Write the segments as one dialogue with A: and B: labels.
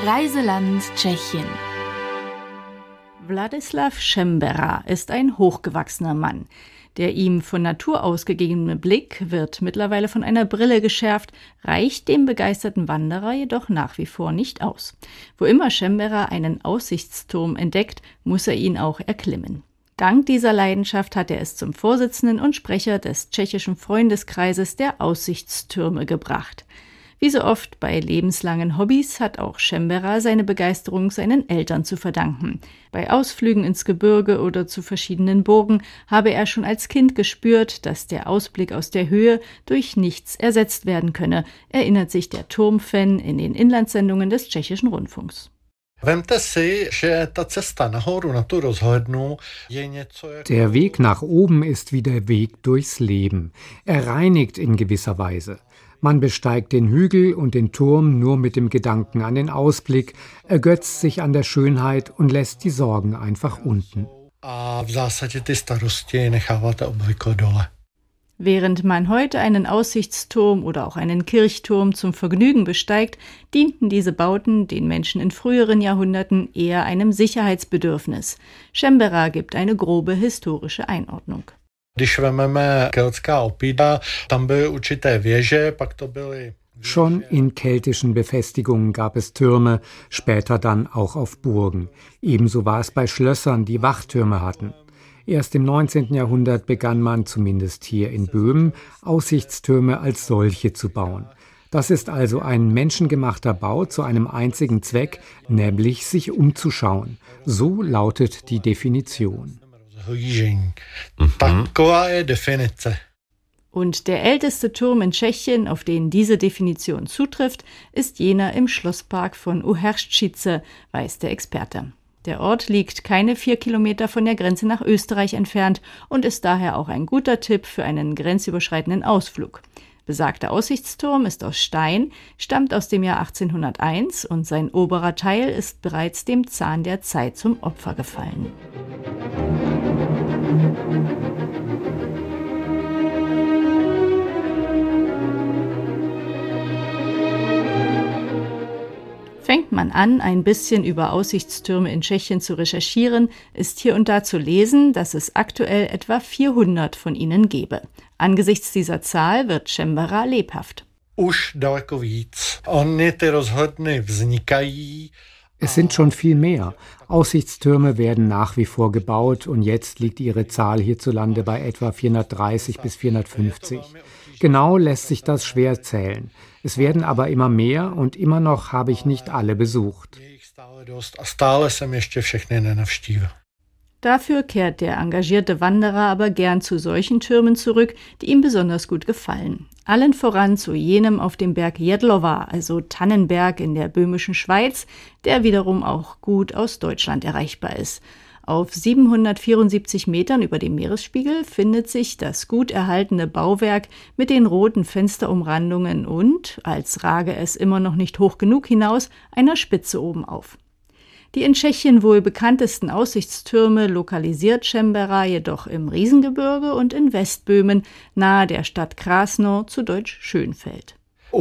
A: Reiseland Tschechien. Wladislav Šembera ist ein hochgewachsener Mann. Der ihm von Natur aus gegebene Blick wird mittlerweile von einer Brille geschärft, reicht dem begeisterten Wanderer jedoch nach wie vor nicht aus. Wo immer Šembera einen Aussichtsturm entdeckt, muss er ihn auch erklimmen. Dank dieser Leidenschaft hat er es zum Vorsitzenden und Sprecher des tschechischen Freundeskreises der Aussichtstürme gebracht. Wie so oft bei lebenslangen Hobbys hat auch Šembera seine Begeisterung seinen Eltern zu verdanken. Bei Ausflügen ins Gebirge oder zu verschiedenen Burgen habe er schon als Kind gespürt, dass der Ausblick aus der Höhe durch nichts ersetzt werden könne, erinnert sich der Turmfan in den Inlandssendungen des tschechischen Rundfunks.
B: Der Weg nach oben ist wie der Weg durchs Leben. Er reinigt in gewisser Weise. Man besteigt den Hügel und den Turm nur mit dem Gedanken an den Ausblick, ergötzt sich an der Schönheit und lässt die Sorgen einfach unten. Während man heute einen Aussichtsturm oder auch einen Kirchturm zum Vergnügen besteigt, dienten diese Bauten den Menschen in früheren Jahrhunderten eher einem Sicherheitsbedürfnis. Šembera gibt eine grobe historische Einordnung. Schon in keltischen Befestigungen gab es Türme, später dann auch auf Burgen. Ebenso war es bei Schlössern, die Wachtürme hatten. Erst im 19. Jahrhundert begann man, zumindest hier in Böhmen, Aussichtstürme als solche zu bauen. Das ist also ein menschengemachter Bau zu einem einzigen Zweck, nämlich sich umzuschauen. So lautet die Definition. Und der älteste Turm in Tschechien, auf den diese Definition zutrifft, ist jener im Schlosspark von Uherszčice, weiß der Experte. Der Ort liegt keine 4 Kilometer von der Grenze nach Österreich entfernt und ist daher auch ein guter Tipp für einen grenzüberschreitenden Ausflug. Besagter Aussichtsturm ist aus Stein, stammt aus dem Jahr 1801 und sein oberer Teil ist bereits dem Zahn der Zeit zum Opfer gefallen. Fängt man an, ein bisschen über Aussichtstürme in Tschechien zu recherchieren, ist hier und da zu lesen, dass es aktuell etwa 400 von ihnen gäbe. Angesichts dieser Zahl wird Šembera lebhaft. Es sind schon viel mehr. Aussichtstürme werden nach wie vor gebaut und jetzt liegt ihre Zahl hierzulande bei etwa 430 bis 450. Genau lässt sich das schwer zählen. Es werden aber immer mehr und immer noch habe ich nicht alle besucht. Dafür kehrt der engagierte Wanderer aber gern zu solchen Türmen zurück, die ihm besonders gut gefallen. Allen voran zu jenem auf dem Berg Jedlova, also Tannenberg in der böhmischen Schweiz, der wiederum auch gut aus Deutschland erreichbar ist. Auf 774 Metern über dem Meeresspiegel findet sich das gut erhaltene Bauwerk mit den roten Fensterumrandungen und, als rage es immer noch nicht hoch genug hinaus, einer Spitze oben auf. Die in Tschechien wohl bekanntesten Aussichtstürme lokalisiert Šembera jedoch im Riesengebirge und in Westböhmen, nahe der Stadt Krásno, zu Deutsch Schönfeld.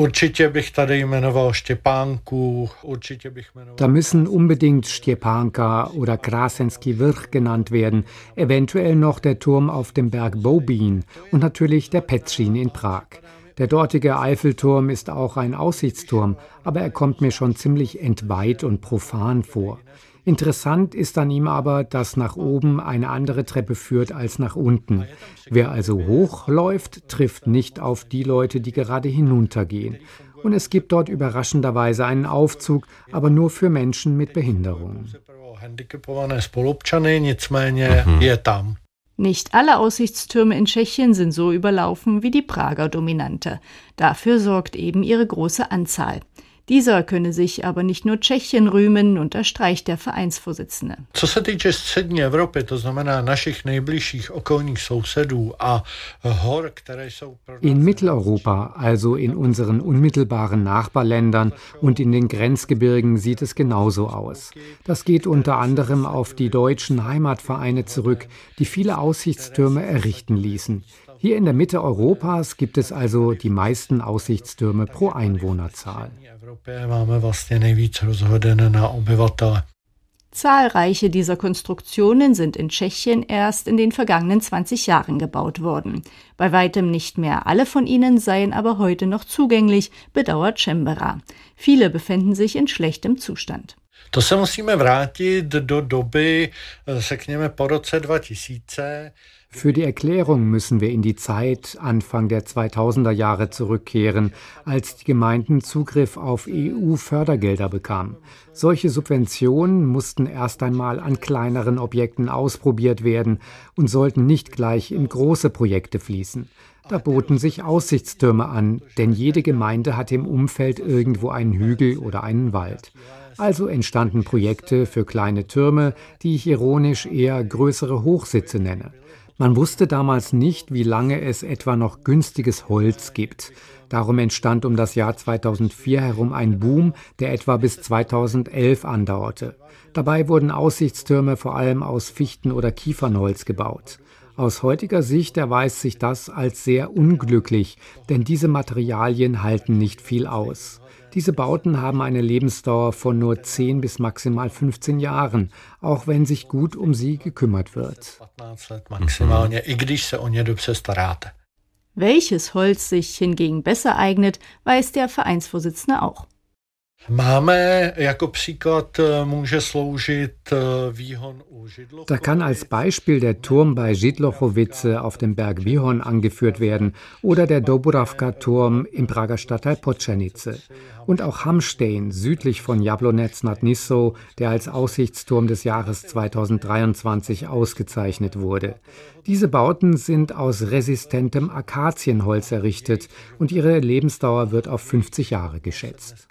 B: Da müssen unbedingt Štěpánka oder Krásenský vrch genannt werden, eventuell noch der Turm auf dem Berg Boubín und natürlich der Petřín in Prag. Der dortige Eiffelturm ist auch ein Aussichtsturm, aber er kommt mir schon ziemlich entweiht und profan vor. Interessant ist an ihm aber, dass nach oben eine andere Treppe führt als nach unten. Wer also hochläuft, trifft nicht auf die Leute, die gerade hinuntergehen. Und es gibt dort überraschenderweise einen Aufzug, aber nur für Menschen mit Behinderung. Nicht alle Aussichtstürme in Tschechien sind so überlaufen wie die Prager Dominante. Dafür sorgt eben ihre große Anzahl. Dieser könne sich aber nicht nur Tschechien rühmen, unterstreicht der Vereinsvorsitzende. In Mitteleuropa, also in unseren unmittelbaren Nachbarländern und in den Grenzgebirgen, sieht es genauso aus. Das geht unter anderem auf die deutschen Heimatvereine zurück, die viele Aussichtstürme errichten ließen.
C: Hier in der Mitte Europas gibt es also die meisten Aussichtstürme pro Einwohnerzahl.
A: Zahlreiche dieser Konstruktionen sind in Tschechien erst in den vergangenen 20 Jahren gebaut worden. Bei weitem nicht mehr alle von ihnen seien aber heute noch zugänglich, bedauert Čembera. Viele befinden sich in schlechtem Zustand.
D: To se musíme vrátit do doby, řekněme po roce 2000.
C: Für die Erklärung müssen wir in die Zeit Anfang der 2000er Jahre zurückkehren, als die Gemeinden Zugriff auf EU-Fördergelder bekamen. Solche Subventionen mussten erst einmal an kleineren Objekten ausprobiert werden und sollten nicht gleich in große Projekte fließen. Da boten sich Aussichtstürme an, denn jede Gemeinde hatte im Umfeld irgendwo einen Hügel oder einen Wald. Also entstanden Projekte für kleine Türme, die ich ironisch eher größere Hochsitze nenne. Man wusste damals nicht, wie lange es etwa noch günstiges Holz gibt. Darum entstand um das Jahr 2004 herum ein Boom, der etwa bis 2011 andauerte. Dabei wurden Aussichtstürme vor allem aus Fichten- oder Kiefernholz gebaut. Aus heutiger Sicht erweist sich das als sehr unglücklich, denn diese Materialien halten nicht viel aus. Diese Bauten haben eine Lebensdauer von nur 10 bis maximal 15 Jahren, auch wenn sich gut um sie gekümmert wird.
A: Welches Holz sich hingegen besser eignet, weiß der Vereinsvorsitzende auch.
C: Da kann als Beispiel der Turm bei Židlochovice auf dem Berg Výhon angeführt werden oder der Dobravka-Turm im Prager Stadtteil Počernice. Und auch Hamstein, südlich von Jablonec nad Nisou, der als Aussichtsturm des Jahres 2023 ausgezeichnet wurde. Diese Bauten sind aus resistentem Akazienholz errichtet und ihre Lebensdauer wird auf 50 Jahre geschätzt.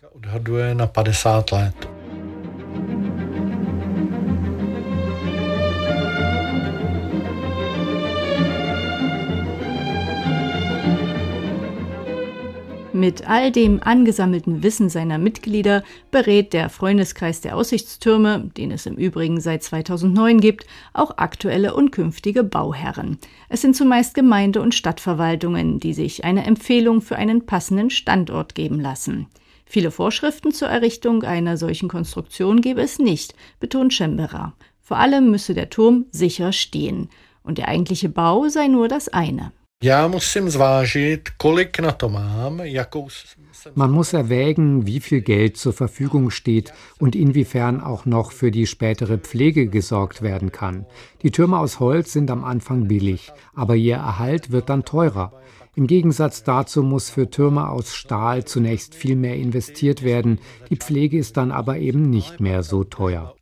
A: Mit all dem angesammelten Wissen seiner Mitglieder berät der Freundeskreis der Aussichtstürme, den es im Übrigen seit 2009 gibt, auch aktuelle und künftige Bauherren. Es sind zumeist Gemeinde- und Stadtverwaltungen, die sich eine Empfehlung für einen passenden Standort geben lassen. Viele Vorschriften zur Errichtung einer solchen Konstruktion gebe es nicht, betont Čembera. Vor allem müsse der Turm sicher stehen. Und der eigentliche Bau sei nur das eine.
C: Man muss erwägen, wie viel Geld zur Verfügung steht und inwiefern auch noch für die spätere Pflege gesorgt werden kann. Die Türme aus Holz sind am Anfang billig, aber ihr Erhalt wird dann teurer. Im Gegensatz dazu muss für Türme aus Stahl zunächst viel mehr investiert werden. Die Pflege ist dann aber eben nicht mehr so teuer.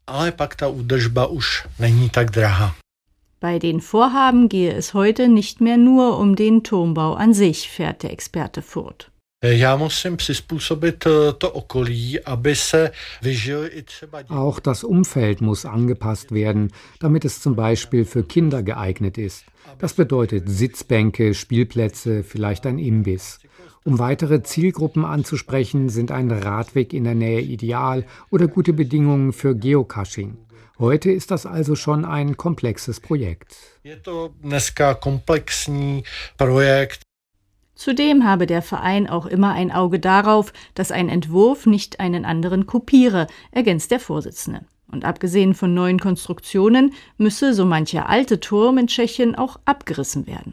A: Bei den Vorhaben gehe es heute nicht mehr nur um den Turmbau an sich, fährt der Experte fort.
C: Auch das Umfeld muss angepasst werden, damit es zum Beispiel für Kinder geeignet ist. Das bedeutet Sitzbänke, Spielplätze, vielleicht ein Imbiss. Um weitere Zielgruppen anzusprechen, sind ein Radweg in der Nähe ideal oder gute Bedingungen für Geocaching. Heute ist das also schon ein komplexes Projekt.
A: Zudem habe der Verein auch immer ein Auge darauf, dass ein Entwurf nicht einen anderen kopiere, ergänzt der Vorsitzende. Und abgesehen von neuen Konstruktionen müsse so mancher alte Turm in Tschechien auch abgerissen werden.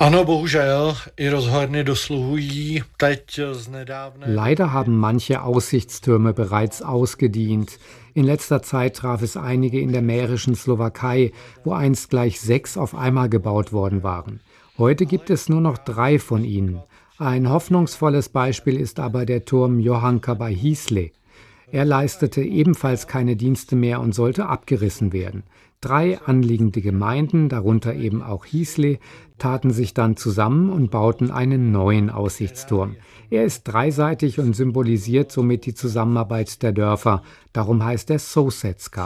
C: Leider haben manche Aussichtstürme bereits ausgedient. In letzter Zeit traf es einige in der mährischen Slowakei, wo einst gleich 6 auf einmal gebaut worden waren. Heute gibt es nur noch 3 von ihnen. Ein hoffnungsvolles Beispiel ist aber der Turm Johanka bei Hisle. Er leistete ebenfalls keine Dienste mehr und sollte abgerissen werden. 3 anliegende Gemeinden, darunter eben auch Hisle, taten sich dann zusammen und bauten einen neuen Aussichtsturm. Er ist dreiseitig und symbolisiert somit die Zusammenarbeit der Dörfer. Darum heißt er Sousedska.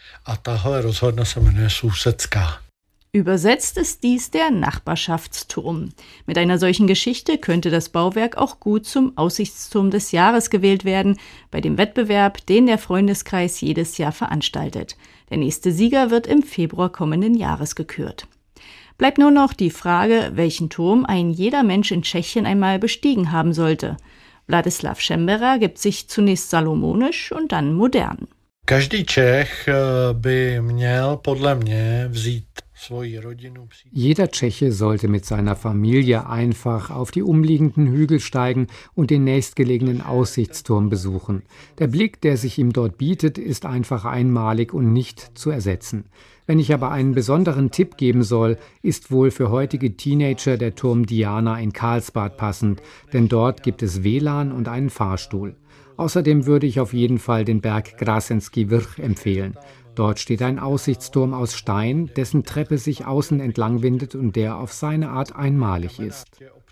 A: Übersetzt ist dies der Nachbarschaftsturm. Mit einer solchen Geschichte könnte das Bauwerk auch gut zum Aussichtsturm des Jahres gewählt werden, bei dem Wettbewerb, den der Freundeskreis jedes Jahr veranstaltet. Der nächste Sieger wird im Februar kommenden Jahres gekürt. Bleibt nur noch die Frage, welchen Turm ein jeder Mensch in Tschechien einmal bestiegen haben sollte. Wladislav Šembera gibt sich zunächst salomonisch und dann modern.
D: Každý Čech by měl podle mě vzít svoji rodinu.
C: Jeder Tscheche sollte mit seiner Familie einfach auf die umliegenden Hügel steigen und den nächstgelegenen Aussichtsturm besuchen. Der Blick, der sich ihm dort bietet, ist einfach einmalig und nicht zu ersetzen. Wenn ich aber einen besonderen Tipp geben soll, ist wohl für heutige Teenager der Turm Diana in Karlsbad passend, denn dort gibt es WLAN und einen Fahrstuhl. Außerdem würde ich auf jeden Fall den Berg Krasenský vrch empfehlen. Dort steht ein Aussichtsturm aus Stein, dessen Treppe sich außen entlang windet und der auf seine Art einmalig ist.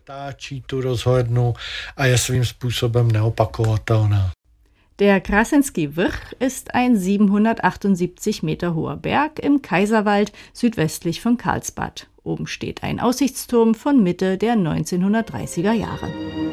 A: Der Krasenský vrch ist ein 778 Meter hoher Berg im Kaiserwald südwestlich von Karlsbad. Oben steht ein Aussichtsturm von Mitte der 1930er Jahre.